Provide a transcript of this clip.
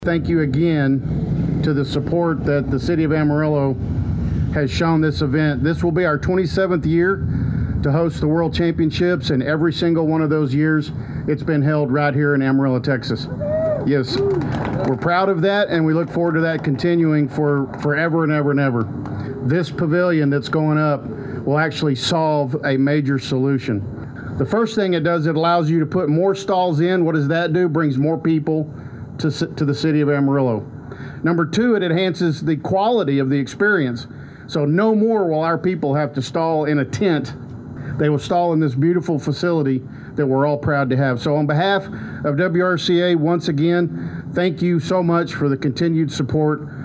Thank you again to the support that the City of Amarillo has shown this event. This will be our 27th year to host the World Championships, and every single one of those years it's been held right here in Amarillo, Texas. Yes, we're proud of that, and we look forward to that continuing for forever and ever and ever. This pavilion that's going up will actually solve a major solution. The first thing it does, it allows you to put more stalls in. What does that do? Brings more people to the city of Amarillo. Number two, it enhances the quality of the experience. So no more will our people have to stall in a tent. They will stall in this beautiful facility that we're all proud to have. So on behalf of WRCA, once again, thank you so much for the continued support.